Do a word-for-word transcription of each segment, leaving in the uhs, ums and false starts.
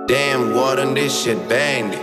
Damn, Warden, this shit banged.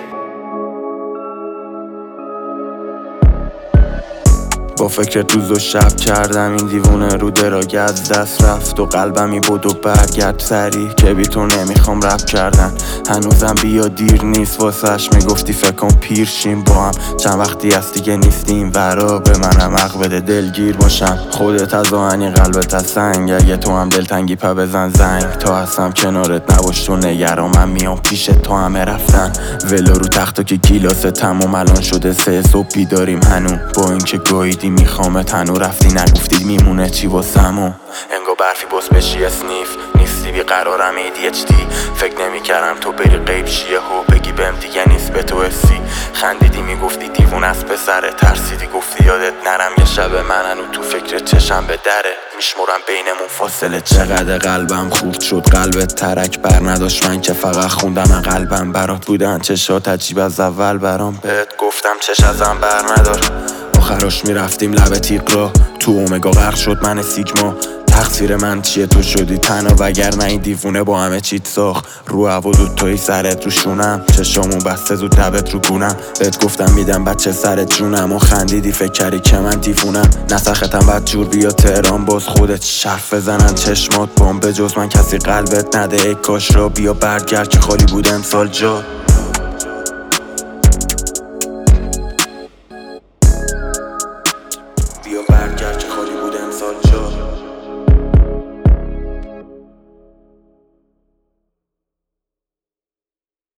با فکر روز و شب کردم این دیوونه رو دراگه از دست رفت و قلبمی بود و برگرد سری که بی تو نمیخوام رپ کردن. هنوزم بیا دیر نیست واسش میگفتی فکر کن پیر شیم با هم. چند وقتی از دیگه نیستیم ورا به منم حق بده دلگیر باشم. خودت از آهنی قلبت از سنگ، اگه تو هم دلتنگی پا بزن زنگ. تا هستم کنارت نباش تو نگران، من میام پیش تو همه رفتن. ولو رو تختو که گیلاس تموم الان شده سه صبح بیداریم هنو. با اینکه گاییدی میخوامت هنو رفتی نگفتید میمونه چی واسمو. انگا برفی باز بشی اسنیف نیستی بیقرارم ای دی اچ دی. فکر نمی کردم تو بری غیب شیه و بگی بهم دیگه نیست به تو حسی. خندیدی میگفتی دیوون از پسره، ترسیدی گفتی یادت نرم. یه شب من هنو تو فکر چشم به دره میشمرم بینمون فاصله. چقدر قلبم خورد شد قلبت ترک بر نداشت، من که فقط خوندم قلبم برات بودن چشات عجیب از اول برام. بهت گفتم چش ازم بر ندار، آخرش میرفتیم لب تیغ را. تو اومگا غرق شد من سیگما. تقصیر من چیه تو شدی تنها، وگرنه این دیوونه با همه چیت ساخت. رو هوا دوتایی سرت رو شونم، چشامون بسته زود لبت رو گونم. بهت گفتم میدم بچه سرت جونم و خندیدی فکر کردی که من دیوونم. نسختم بد جور بیا تهران باز خودت شرف بزنن چشمات بام. به جز من کسی قلبت نده ای کاش را بیا برگرد که خالی بود امسال جا.